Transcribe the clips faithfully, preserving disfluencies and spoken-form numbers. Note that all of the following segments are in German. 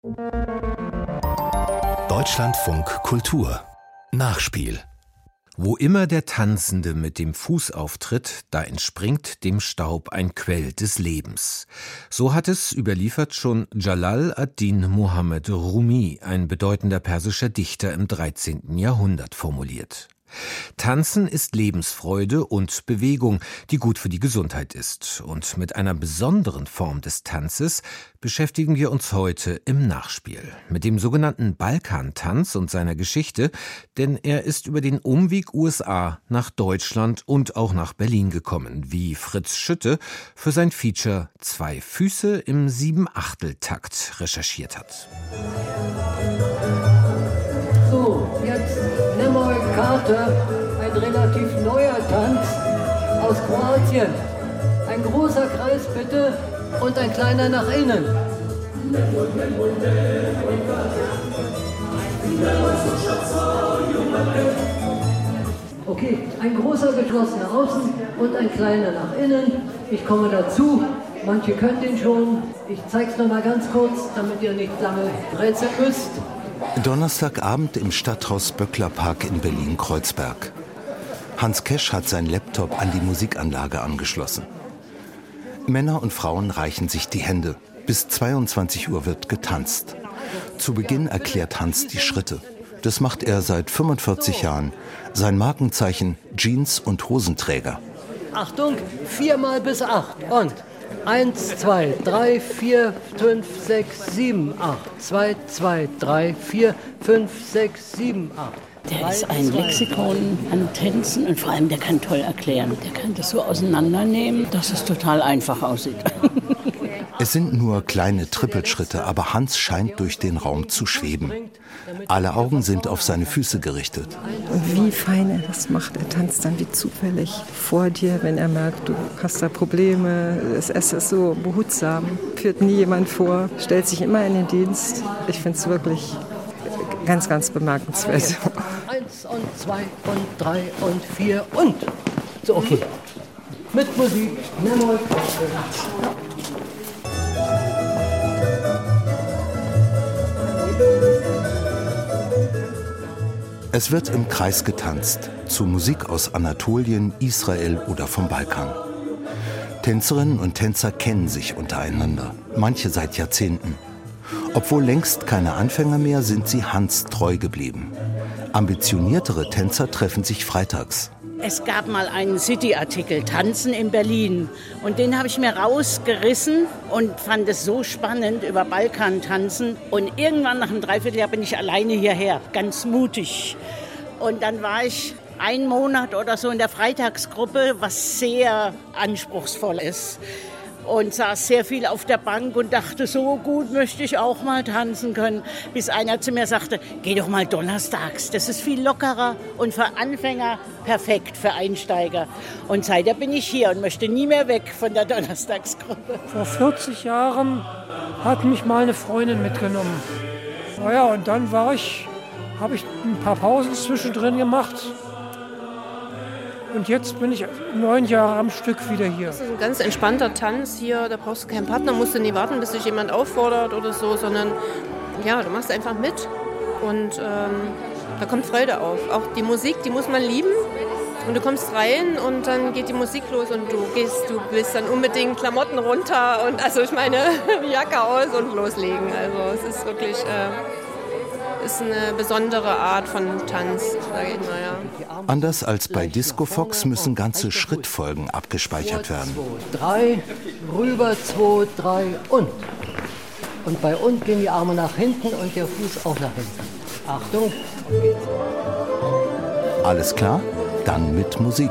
Deutschlandfunk Kultur Nachspiel. Wo immer der Tanzende mit dem Fuß auftritt, da entspringt dem Staub ein Quell des Lebens. So hat es überliefert schon Jalal ad-Din Muhammad Rumi, ein bedeutender persischer Dichter im dreizehnten Jahrhundert, formuliert. Tanzen ist Lebensfreude und Bewegung, die gut für die Gesundheit ist. Und mit einer besonderen Form des Tanzes beschäftigen wir uns heute im Nachspiel. Mit dem sogenannten Balkantanz und seiner Geschichte, denn er ist über den Umweg U S A nach Deutschland und auch nach Berlin gekommen, wie Fritz Schütte für sein Feature Zwei Füße im Sieben-Achtel-Takt recherchiert hat. So, jetzt Nemoj Karte, ein relativ neuer Tanz aus Kroatien. Ein großer Kreis bitte und ein kleiner nach innen. Okay, ein großer geschlossen nach außen und ein kleiner nach innen. Ich komme dazu. Manche können den schon. Ich zeig's noch mal ganz kurz, damit ihr nicht lange rätseln müsst. Donnerstagabend im Stadthaus Böcklerpark in Berlin-Kreuzberg. Hans Kesch hat sein Laptop an die Musikanlage angeschlossen. Männer und Frauen reichen sich die Hände. Bis zweiundzwanzig Uhr wird getanzt. Zu Beginn erklärt Hans die Schritte. Das macht er seit fünfundvierzig Jahren. Sein Markenzeichen Jeans und Hosenträger. Achtung, viermal bis acht und eins, zwei, drei, vier, fünf, sechs, sieben, acht. Zwei, zwei, drei, vier, fünf, sechs, sieben, acht. Der ist ein Lexikon an Tänzen und vor allem, der kann toll erklären. Der kann das so auseinandernehmen, dass es total einfach aussieht. Es sind nur kleine Trippelschritte, aber Hans scheint durch den Raum zu schweben. Alle Augen sind auf seine Füße gerichtet. Und wie fein er das macht. Er tanzt dann wie zufällig vor dir, wenn er merkt, du hast da Probleme. Es ist so behutsam, führt nie jemand vor, stellt sich immer in den Dienst. Ich finde es wirklich ganz, ganz bemerkenswert. Eins und zwei und drei und vier und. So, okay. Mit Musik. Nemoj. Es wird im Kreis getanzt, zu Musik aus Anatolien, Israel oder vom Balkan. Tänzerinnen und Tänzer kennen sich untereinander, manche seit Jahrzehnten. Obwohl längst keine Anfänger mehr, sind sie Hans treu geblieben. Ambitioniertere Tänzer treffen sich freitags. Es gab mal einen City-Artikel, Tanzen in Berlin. Und den habe ich mir rausgerissen und fand es so spannend über Balkantanzen. Und irgendwann nach einem Dreivierteljahr bin ich alleine hierher, ganz mutig. Und dann war ich einen Monat oder so in der Freitagsgruppe, was sehr anspruchsvoll ist. Und saß sehr viel auf der Bank und dachte, so gut möchte ich auch mal tanzen können. Bis einer zu mir sagte, geh doch mal donnerstags, das ist viel lockerer und für Anfänger perfekt, für Einsteiger. Und seitdem bin ich hier und möchte nie mehr weg von der Donnerstagsgruppe. Vor vierzig Jahren hat mich mal eine Freundin mitgenommen. Naja, und dann war ich, habe ich ein paar Pausen zwischendrin gemacht. Und jetzt bin ich neun Jahre am Stück wieder hier. Das ist ein ganz entspannter Tanz hier. Da brauchst du keinen Partner, musst du nie warten, bis dich jemand auffordert oder so, sondern ja, du machst einfach mit und ähm, da kommt Freude auf. Auch die Musik, die muss man lieben. Und du kommst rein und dann geht die Musik los und du gehst, du willst dann unbedingt Klamotten runter und also ich meine Jacke aus und loslegen. Also es ist wirklich äh, ist eine besondere Art von Tanz, sage ich mal, ja. Anders als bei Disco Fox müssen ganze Schrittfolgen abgespeichert werden. zwei, drei, rüber, zwei, drei und. Und bei und gehen die Arme nach hinten und der Fuß auch nach hinten. Achtung. Alles klar? Dann mit Musik.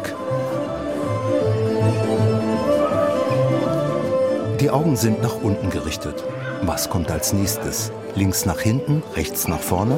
Die Augen sind nach unten gerichtet. Was kommt als nächstes? Links nach hinten, rechts nach vorne?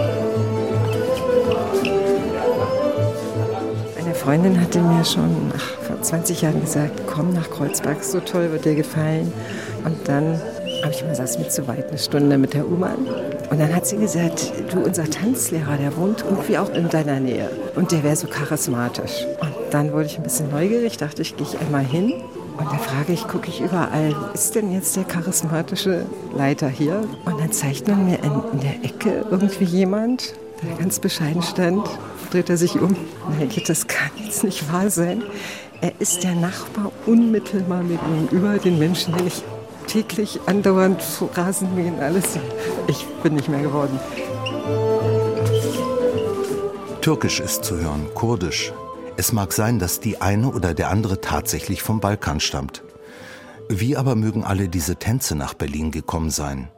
Eine Freundin hatte mir schon ach, vor zwanzig Jahren gesagt, komm nach Kreuzberg, so toll, wird dir gefallen. Und dann habe ich immer gesagt, es ist mir zu weit, eine Stunde mit der U-Bahn. Und dann hat sie gesagt, du, unser Tanzlehrer, der wohnt irgendwie auch in deiner Nähe. Und der wäre so charismatisch. Und dann wurde ich ein bisschen neugierig, dachte ich, gehe ich einmal hin. Und da frage ich, gucke ich überall, ist denn jetzt der charismatische Leiter hier? Und dann zeigt man mir in, in der Ecke irgendwie jemand, der ganz bescheiden stand. Dreht er sich um. Na, geht, das kann jetzt nicht wahr sein. Er ist der Nachbar unmittelbar mit ihm über den Menschen, den ich täglich andauernd so Rasenmähen, alles. Ich bin nicht mehr geworden. Türkisch ist zu hören, Kurdisch. Es mag sein, dass die eine oder der andere tatsächlich vom Balkan stammt. Wie aber mögen alle diese Tänze nach Berlin gekommen sein?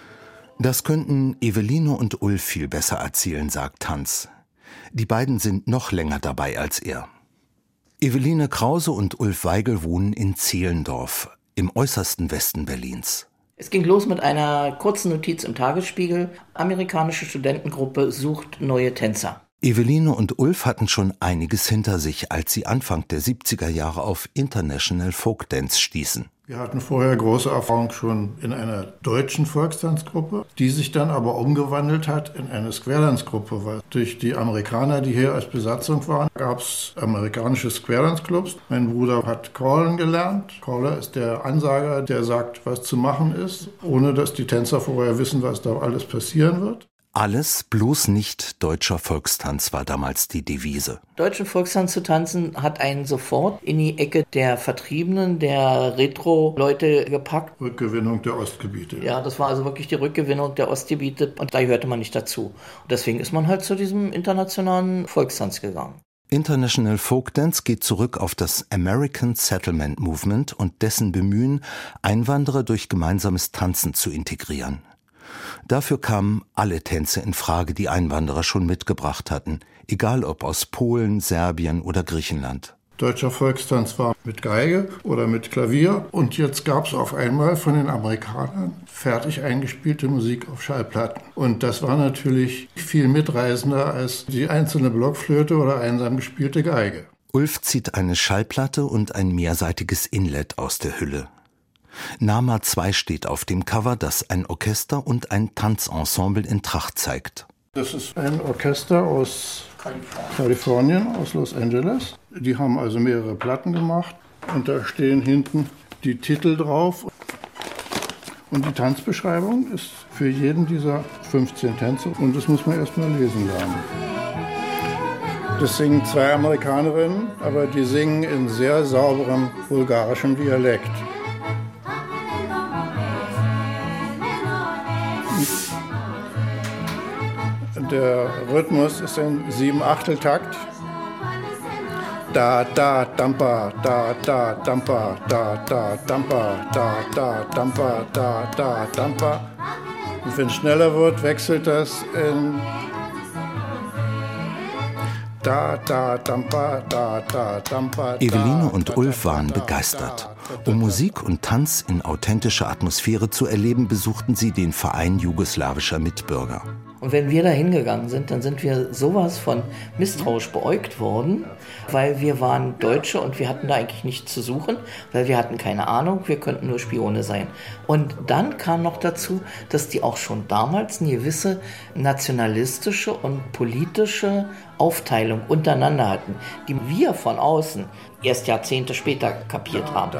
Das könnten Eveline und Ulf viel besser erzählen, sagt Hans. Die beiden sind noch länger dabei als er. Eveline Krause und Ulf Weigel wohnen in Zehlendorf, im äußersten Westen Berlins. Es ging los mit einer kurzen Notiz im Tagesspiegel. Amerikanische Studentengruppe sucht neue Tänzer. Eveline und Ulf hatten schon einiges hinter sich, als sie Anfang der siebziger Jahre auf International Folk Dance stießen. Wir hatten vorher große Erfahrung schon in einer deutschen Volkstanzgruppe, die sich dann aber umgewandelt hat in eine Square-Dance-Gruppe, weil durch die Amerikaner, die hier als Besatzung waren, gab es amerikanische Square-Dance-Clubs. Mein Bruder hat Callen gelernt. Caller ist der Ansager, der sagt, was zu machen ist, ohne dass die Tänzer vorher wissen, was da alles passieren wird. Alles, bloß nicht deutscher Volkstanz, war damals die Devise. Deutschen Volkstanz zu tanzen hat einen sofort in die Ecke der Vertriebenen, der Retro-Leute gepackt. Rückgewinnung der Ostgebiete. Ja, das war also wirklich die Rückgewinnung der Ostgebiete und da gehörte man nicht dazu. Und deswegen ist man halt zu diesem internationalen Volkstanz gegangen. International Folk Dance geht zurück auf das American Settlement Movement und dessen Bemühen, Einwanderer durch gemeinsames Tanzen zu integrieren. Dafür kamen alle Tänze in Frage, die Einwanderer schon mitgebracht hatten, egal ob aus Polen, Serbien oder Griechenland. Deutscher Volkstanz war mit Geige oder mit Klavier und jetzt gab es auf einmal von den Amerikanern fertig eingespielte Musik auf Schallplatten. Und das war natürlich viel mitreißender als die einzelne Blockflöte oder einsam gespielte Geige. Ulf zieht eine Schallplatte und ein mehrseitiges Inlet aus der Hülle. Nama zwei steht auf dem Cover, das ein Orchester und ein Tanzensemble in Tracht zeigt. Das ist ein Orchester aus Kalifornien, aus Los Angeles. Die haben also mehrere Platten gemacht und da stehen hinten die Titel drauf. Und die Tanzbeschreibung ist für jeden dieser fünfzehn Tänze und das muss man erst mal lesen lernen. Das singen zwei Amerikanerinnen, aber die singen in sehr sauberem bulgarischem Dialekt. Der Rhythmus ist ein Sieben-Achtel-Takt. Da, da, dampa, da, da, dampa, da, da, dampa, da, da, dampa, da, da, dampa. Und wenn es schneller wird, wechselt das in da, da, dampa, da, da, dampa. Eveline und Ulf waren begeistert. Um Musik und Tanz in authentischer Atmosphäre zu erleben, besuchten sie den Verein jugoslawischer Mitbürger. Und wenn wir da hingegangen sind, dann sind wir sowas von misstrauisch beäugt worden, weil wir waren Deutsche und wir hatten da eigentlich nichts zu suchen, weil wir hatten keine Ahnung, wir könnten nur Spione sein. Und dann kam noch dazu, dass die auch schon damals eine gewisse nationalistische und politische Aufteilung untereinander hatten, die wir von außen erst Jahrzehnte später kapiert haben.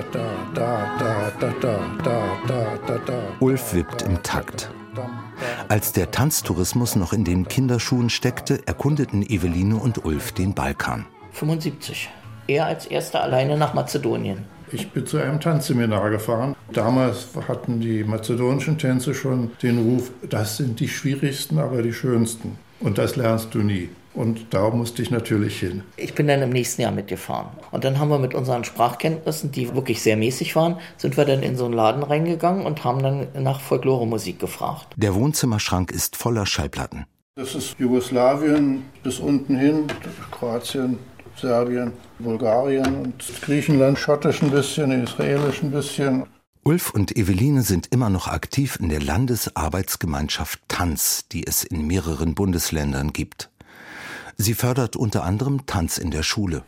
Ulf wippt im Takt. Als der Tanztourismus noch in den Kinderschuhen steckte, erkundeten Eveline und Ulf den Balkan. fünfundsiebzig. Er als Erster alleine nach Mazedonien. Ich bin zu einem Tanzseminar gefahren. Damals hatten die mazedonischen Tänze schon den Ruf, das sind die schwierigsten, aber die schönsten. Und das lernst du nie. Und da musste ich natürlich hin. Ich bin dann im nächsten Jahr mitgefahren. Und dann haben wir mit unseren Sprachkenntnissen, die wirklich sehr mäßig waren, sind wir dann in so einen Laden reingegangen und haben dann nach Folklore-Musik gefragt. Der Wohnzimmerschrank ist voller Schallplatten. Das ist Jugoslawien bis unten hin, Kroatien, Serbien, Bulgarien und Griechenland, Schottisch ein bisschen, Israelisch ein bisschen. Ulf und Eveline sind immer noch aktiv in der Landesarbeitsgemeinschaft Tanz, die es in mehreren Bundesländern gibt. Sie fördert unter anderem Tanz in der Schule.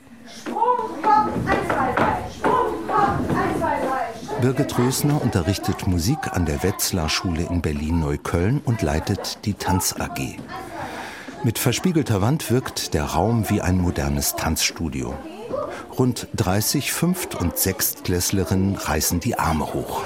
Birgit Rösner unterrichtet Musik an der Wetzlar-Schule in Berlin-Neukölln und leitet die Tanz-A G. Mit verspiegelter Wand wirkt der Raum wie ein modernes Tanzstudio. Rund dreißig Fünft- und Sechstklässlerinnen reißen die Arme hoch.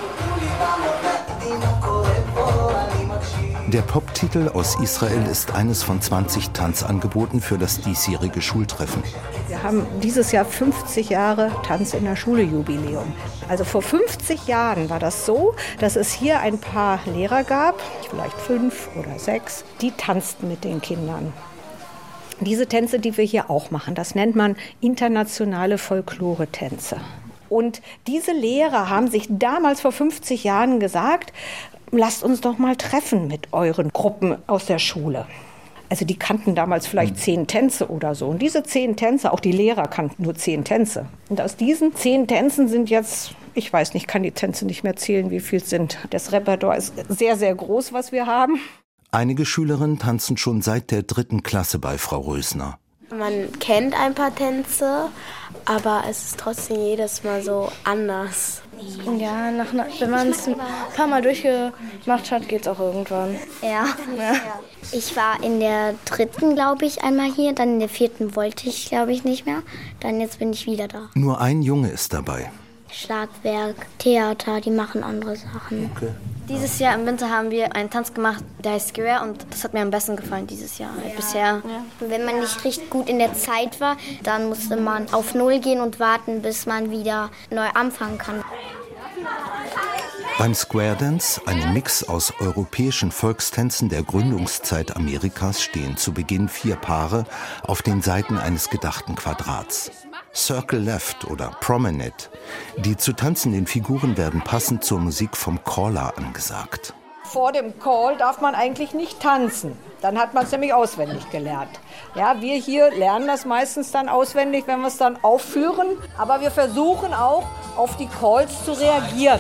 Der Poptitel aus Israel ist eines von zwanzig Tanzangeboten für das diesjährige Schultreffen. Wir haben dieses Jahr fünfzig Jahre Tanz in der Schule Jubiläum. Also vor fünfzig Jahren war das so, dass es hier ein paar Lehrer gab, vielleicht fünf oder sechs, die tanzten mit den Kindern. Diese Tänze, die wir hier auch machen, das nennt man internationale Folklore-Tänze. Und diese Lehrer haben sich damals vor fünfzig Jahren gesagt, lasst uns doch mal treffen mit euren Gruppen aus der Schule. Also die kannten damals vielleicht zehn Tänze oder so. Und diese zehn Tänze, auch die Lehrer kannten nur zehn Tänze. Und aus diesen zehn Tänzen sind jetzt, ich weiß nicht, kann die Tänze nicht mehr zählen, wie viel es sind. Das Repertoire ist sehr, sehr groß, was wir haben. Einige Schülerinnen tanzen schon seit der dritten Klasse bei Frau Rösner. Man kennt ein paar Tänze, aber es ist trotzdem jedes Mal so anders. Ja, nach, wenn man es ein paar Mal durchgemacht hat, geht es auch irgendwann. Ja. ja. Ich war in der dritten, glaube ich, einmal hier. Dann in der vierten wollte ich, glaube ich, nicht mehr. Dann jetzt bin ich wieder da. Nur ein Junge ist dabei. Schlagwerk, Theater, die machen andere Sachen. Okay. Dieses Jahr im Winter haben wir einen Tanz gemacht, der heißt Square, und das hat mir am besten gefallen dieses Jahr ja. bisher. Ja. Wenn man nicht richtig gut in der Zeit war, dann musste man auf Null gehen und warten, bis man wieder neu anfangen kann. Beim Square Dance, einem Mix aus europäischen Volkstänzen der Gründungszeit Amerikas, stehen zu Beginn vier Paare auf den Seiten eines gedachten Quadrats. Circle Left oder Promenade. Die zu tanzenden Figuren werden passend zur Musik vom Caller angesagt. Vor dem Call darf man eigentlich nicht tanzen. Dann hat man es nämlich auswendig gelernt. Ja, wir hier lernen das meistens dann auswendig, wenn wir es dann aufführen. Aber wir versuchen auch, auf die Calls zu reagieren.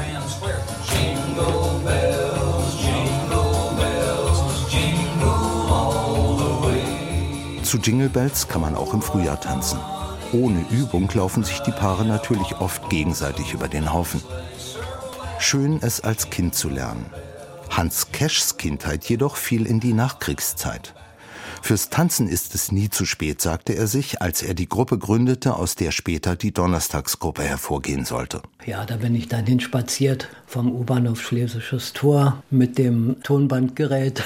Zu Jingle Bells kann man auch im Frühjahr tanzen. Ohne Übung laufen sich die Paare natürlich oft gegenseitig über den Haufen. Schön, es als Kind zu lernen. Hans Keschs Kindheit jedoch fiel in die Nachkriegszeit. Fürs Tanzen ist es nie zu spät, sagte er sich, als er die Gruppe gründete, aus der später die Donnerstagsgruppe hervorgehen sollte. Ja, da bin ich dann hinspaziert vom U-Bahnhof Schlesisches Tor mit dem Tonbandgerät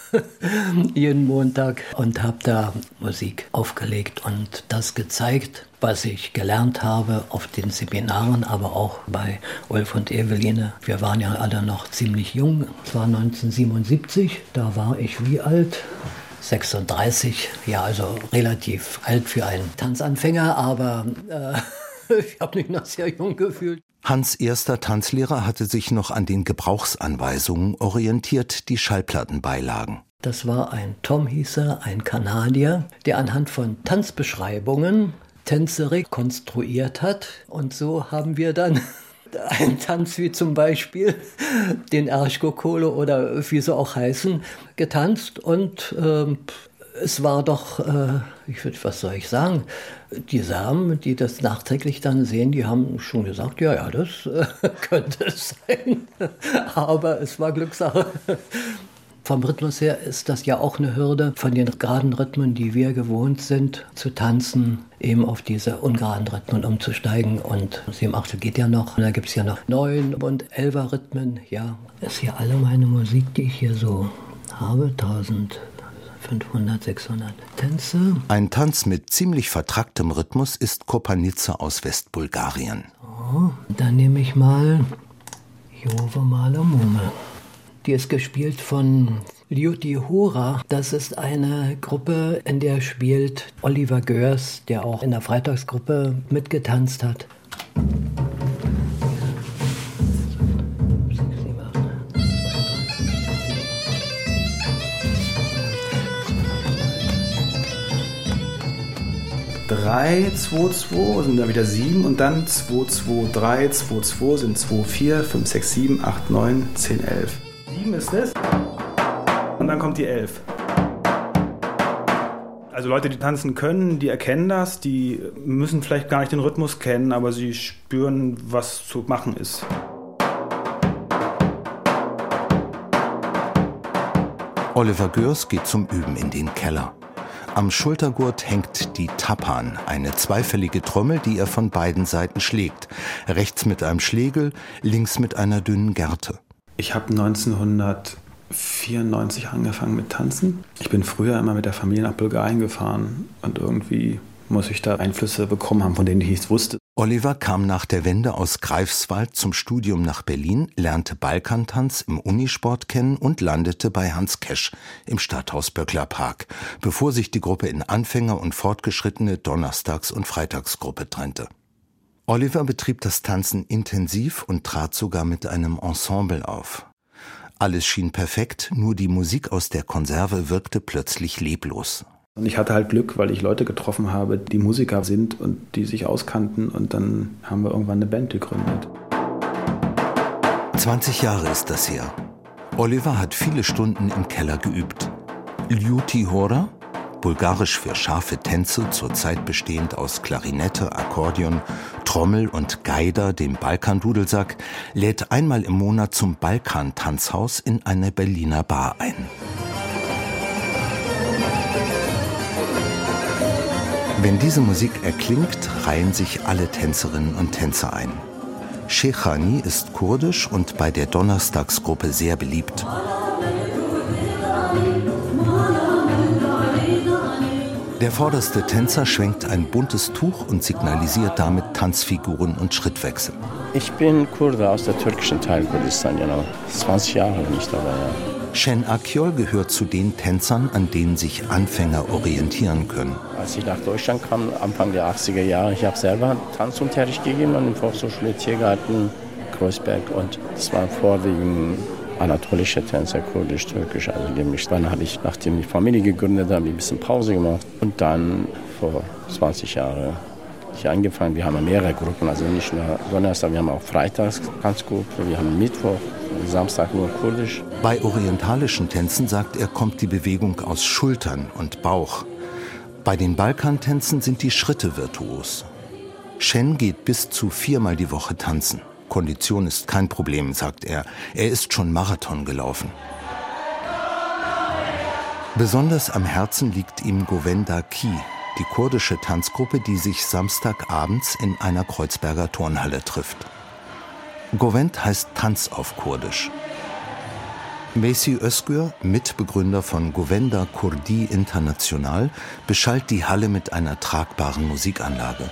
jeden Montag und habe da Musik aufgelegt und das gezeigt, was ich gelernt habe auf den Seminaren, aber auch bei Ulf und Eveline. Wir waren ja alle noch ziemlich jung. Es war neunzehnhundertsiebenundsiebzig, da war ich wie alt? sechsunddreißig, ja, also relativ alt für einen Tanzanfänger, aber äh, ich habe mich noch sehr jung gefühlt. Hans' erster Tanzlehrer hatte sich noch an den Gebrauchsanweisungen orientiert, die Schallplatten beilagen. Das war ein Tom, hieß er, ein Kanadier, der anhand von Tanzbeschreibungen Tänze rekonstruiert hat. Und so haben wir dann einen Tanz wie zum Beispiel den Erschkokolo oder wie sie auch heißen, getanzt. Und ähm, es war doch, äh, ich würd, was soll ich sagen, die Samen, die das nachträglich dann sehen, die haben schon gesagt, ja, ja, das äh, könnte es sein. Aber es war Glückssache. Vom Rhythmus her ist das ja auch eine Hürde, von den geraden Rhythmen, die wir gewohnt sind, zu tanzen, eben auf diese ungeraden Rhythmen umzusteigen. Und sieben Achtel geht ja noch. Da gibt es ja noch neun und elfer Rhythmen. Ja, das ist hier alle meine Musik, die ich hier so habe, eintausendfünfhundert, sechshundert Tänze. Ein Tanz mit ziemlich vertracktem Rhythmus ist Kopanica aus Westbulgarien. So, dann nehme ich mal Jove Mala Mume. Die ist gespielt von Lyuti Hora. Das ist eine Gruppe, in der spielt Oliver Görs, der auch in der Freitagsgruppe mitgetanzt hat. drei, zwei, zwei sind dann wieder sieben und dann zwei, zwei, drei, zwei, zwei sind zwei, vier, fünf, sechs, sieben, acht, neun, zehn, elf. sieben ist es und dann kommt die elf. Also Leute, die tanzen können, die erkennen das, die müssen vielleicht gar nicht den Rhythmus kennen, aber sie spüren, was zu machen ist. Oliver Görs geht zum Üben in den Keller. Am Schultergurt hängt die Tapan, eine zweifällige Trommel, die er von beiden Seiten schlägt. Rechts mit einem Schlegel, links mit einer dünnen Gerte. Ich habe neunzehnhundertvierundneunzig angefangen mit Tanzen. Ich bin früher immer mit der Familie nach Bulgarien gefahren und irgendwie muss ich da Einflüsse bekommen haben, von denen ich nichts wusste. Oliver kam nach der Wende aus Greifswald zum Studium nach Berlin, lernte Balkantanz im Unisport kennen und landete bei Hans Kesch im Stadthaus Böckler Park, bevor sich die Gruppe in Anfänger und fortgeschrittene Donnerstags- und Freitagsgruppe trennte. Oliver betrieb das Tanzen intensiv und trat sogar mit einem Ensemble auf. Alles schien perfekt, nur die Musik aus der Konserve wirkte plötzlich leblos. Und ich hatte halt Glück, weil ich Leute getroffen habe, die Musiker sind und die sich auskannten. Und dann haben wir irgendwann eine Band gegründet. zwanzig Jahre ist das her. Oliver hat viele Stunden im Keller geübt. Ljuti Hora, bulgarisch für scharfe Tänze, zurzeit bestehend aus Klarinette, Akkordeon, Trommel und Geider, dem Balkandudelsack, lädt einmal im Monat zum Balkan-Tanzhaus in eine Berliner Bar ein. Wenn diese Musik erklingt, reihen sich alle Tänzerinnen und Tänzer ein. Shechani ist kurdisch und bei der Donnerstagsgruppe sehr beliebt. Der vorderste Tänzer schwenkt ein buntes Tuch und signalisiert damit Tanzfiguren und Schrittwechsel. Ich bin Kurde aus der türkischen Teil Kurdistan, genau. zwanzig Jahre bin ich dabei, ja. Şen Akyol gehört zu den Tänzern, an denen sich Anfänger orientieren können. Als ich nach Deutschland kam, Anfang der achtziger Jahre, ich habe selber Tanzunterricht gegeben an der Volkshochschule Tiergarten, Kreuzberg. Und das waren vorwiegend anatolische Tänzer, kurdisch, türkisch, also gemischt. Dann habe ich, nachdem die Familie gegründet habe, ein bisschen Pause gemacht. Und dann vor zwanzig Jahren ich angefangen. Wir haben mehrere Gruppen, also nicht nur Donnerstag, wir haben auch Freitags Tanzgruppe, wir haben Mittwoch, Samstag nur Kurdisch. Bei orientalischen Tänzen, sagt er, kommt die Bewegung aus Schultern und Bauch. Bei den Balkantänzen sind die Schritte virtuos. Şen geht bis zu viermal die Woche tanzen. Kondition ist kein Problem, sagt er. Er ist schon Marathon gelaufen. Besonders am Herzen liegt ihm Govenda Ki, die kurdische Tanzgruppe, die sich samstagabends in einer Kreuzberger Turnhalle trifft. Govend heißt Tanz auf Kurdisch. Veysi Özgür, Mitbegründer von Govenda Kurdi International, beschallt die Halle mit einer tragbaren Musikanlage.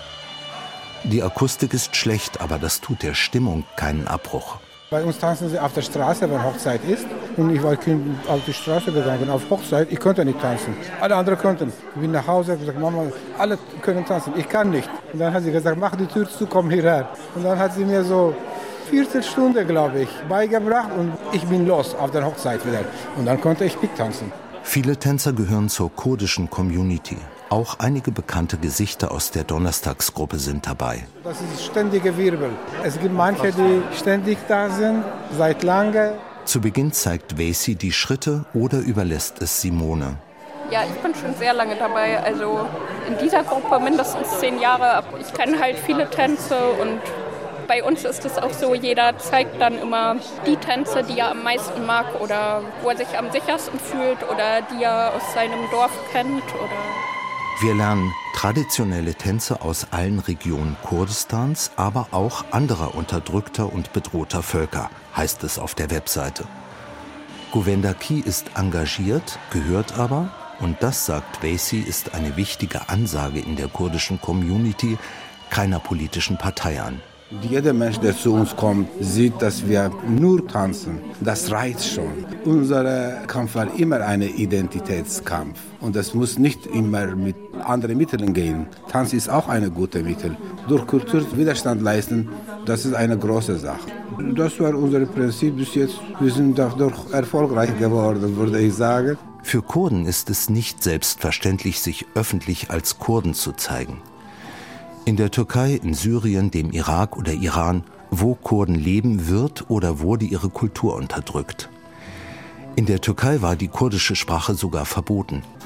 Die Akustik ist schlecht, aber das tut der Stimmung keinen Abbruch. Bei uns tanzen sie auf der Straße, wenn Hochzeit ist. Und ich war Kind auf die Straße gegangen, auf Hochzeit. Ich konnte nicht tanzen. Alle anderen konnten. Ich bin nach Hause und gesagt, Mama, alle können tanzen. Ich kann nicht. Und dann hat sie gesagt, mach die Tür zu, komm hierher. Und dann hat sie mir so Viertelstunde, glaube ich, beigebracht. Und ich bin los auf der Hochzeit wieder. Und dann konnte ich mittanzen. Viele Tänzer gehören zur kurdischen Community. Auch einige bekannte Gesichter aus der Donnerstagsgruppe sind dabei. Das ist ständige Wirbel. Es gibt manche, die ständig da sind, seit lange. Zu Beginn zeigt Veysi die Schritte oder überlässt es Simone. Ja, ich bin schon sehr lange dabei. Also in dieser Gruppe mindestens zehn Jahre. Ich kenne halt viele Tänze und bei uns ist es auch so, jeder zeigt dann immer die Tänze, die er am meisten mag oder wo er sich am sichersten fühlt oder die er aus seinem Dorf kennt. Oder Wir lernen traditionelle Tänze aus allen Regionen Kurdistans, aber auch anderer unterdrückter und bedrohter Völker, heißt es auf der Webseite. Govenda Ki ist engagiert, gehört aber, und das, sagt Veysi, ist eine wichtige Ansage in der kurdischen Community, keiner politischen Partei an. Jeder Mensch, der zu uns kommt, sieht, dass wir nur tanzen. Das reicht schon. Unser Kampf war immer ein Identitätskampf. Und das muss nicht immer mit anderen Mitteln gehen. Tanz ist auch ein gutes Mittel. Durch Kultur Widerstand leisten, das ist eine große Sache. Das war unser Prinzip bis jetzt. Wir sind dadurch erfolgreich geworden, würde ich sagen. Für Kurden ist es nicht selbstverständlich, sich öffentlich als Kurden zu zeigen. In der Türkei, in Syrien, dem Irak oder Iran, wo Kurden leben, wird oder wurde ihre Kultur unterdrückt. In der Türkei war die kurdische Sprache sogar verboten.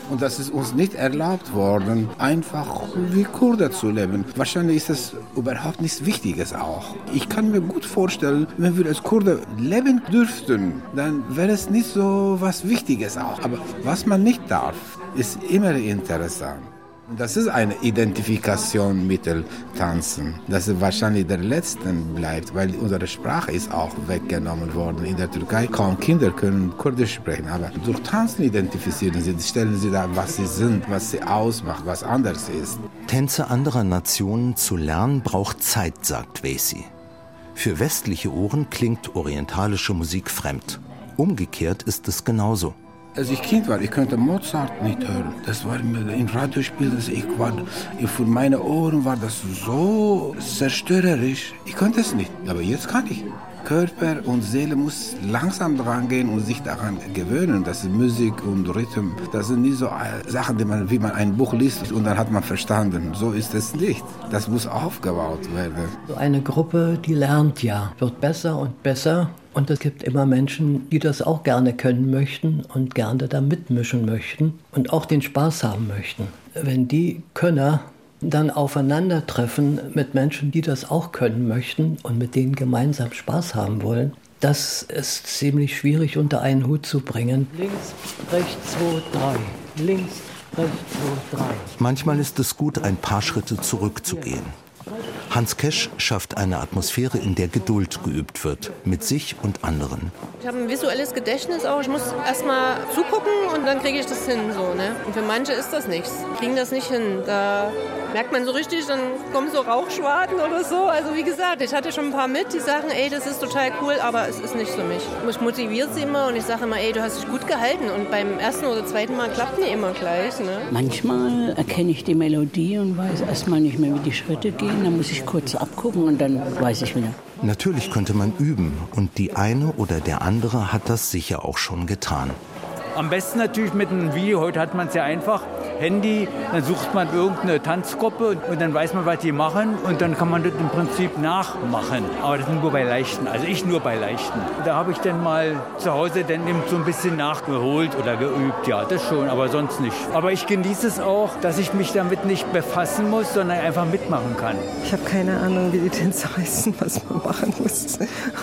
Und das ist uns nicht erlaubt worden, einfach wie Kurden zu leben. Wahrscheinlich ist das überhaupt nichts Wichtiges auch. Ich kann mir gut vorstellen, wenn wir als Kurden leben dürften, dann wäre es nicht so was Wichtiges auch. Aber was man nicht darf, ist immer interessant. Das ist eine Identifikation mit dem Tanzen, das wahrscheinlich der letzten bleibt, weil unsere Sprache ist auch weggenommen worden. In der Türkei kaum Kinder können Kurdisch sprechen, aber durch Tanzen identifizieren sie, stellen sie da, was sie sind, was sie ausmacht, was anders ist. Tänze anderer Nationen zu lernen braucht Zeit, sagt Veysi. Für westliche Ohren klingt orientalische Musik fremd. Umgekehrt ist es genauso. Als ich Kind war, ich konnte Mozart nicht hören. Das war im Radiospiel, das ich war, für meine Ohren war das so zerstörerisch. Ich konnte es nicht, aber jetzt kann ich. Körper und Seele muss langsam dran gehen und sich daran gewöhnen. Das ist Musik und Rhythm. Das sind nicht so Sachen, die man, wie man ein Buch liest und dann hat man verstanden. So ist es nicht. Das muss aufgebaut werden. So eine Gruppe, die lernt ja, wird besser und besser. Und es gibt immer Menschen, die das auch gerne können möchten und gerne da mitmischen möchten und auch den Spaß haben möchten. Wenn die Könner dann aufeinandertreffen mit Menschen, die das auch können möchten und mit denen gemeinsam Spaß haben wollen, das ist ziemlich schwierig unter einen Hut zu bringen. Links, rechts, zwei, drei. Links, rechts, zwei, drei. Manchmal ist es gut, ein paar Schritte zurückzugehen. Hans Kesch schafft eine Atmosphäre, in der Geduld geübt wird, mit sich und anderen. Ich habe ein visuelles Gedächtnis auch. Ich muss erst mal zugucken und dann kriege ich das hin. So, ne? Und für manche ist das nichts. Kriegen das nicht hin. Da merkt man so richtig, dann kommen so Rauchschwaden oder so. Also wie gesagt, ich hatte schon ein paar mit, die sagen, ey, das ist total cool, aber es ist nicht für mich. Ich motiviere sie immer und ich sage immer, ey, du hast dich gut gehalten. Und beim ersten oder zweiten Mal klappt nicht immer gleich. Ne? Manchmal erkenne ich die Melodie und weiß erst mal nicht mehr, wie die Schritte gehen. Dann muss ich kurz abgucken und dann weiß ich wieder. Natürlich könnte man üben und die eine oder der andere hat das sicher auch schon getan. Am besten natürlich mit einem Video, heute hat man es ja einfach, Handy, dann sucht man irgendeine Tanzgruppe und dann weiß man, was die machen und dann kann man das im Prinzip nachmachen. Aber das nur bei Leichten, also ich nur bei Leichten. Da habe ich dann mal zu Hause dann eben so ein bisschen nachgeholt oder geübt, ja, das schon, aber sonst nicht. Aber ich genieße es auch, dass ich mich damit nicht befassen muss, sondern einfach mitmachen kann. Ich habe keine Ahnung, wie die Tänze heißen, was man machen muss.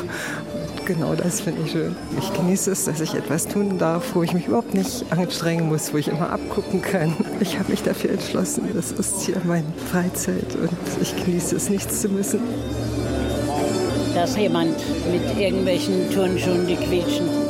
Genau das finde ich schön. Ich genieße es, dass ich etwas tun darf, wo ich mich überhaupt nicht anstrengen muss, wo ich immer abgucken kann. Ich habe mich dafür entschlossen, das ist hier meine Freizeit und ich genieße es, nichts zu müssen. Dass jemand mit irgendwelchen Turnschuhen, die quietschen,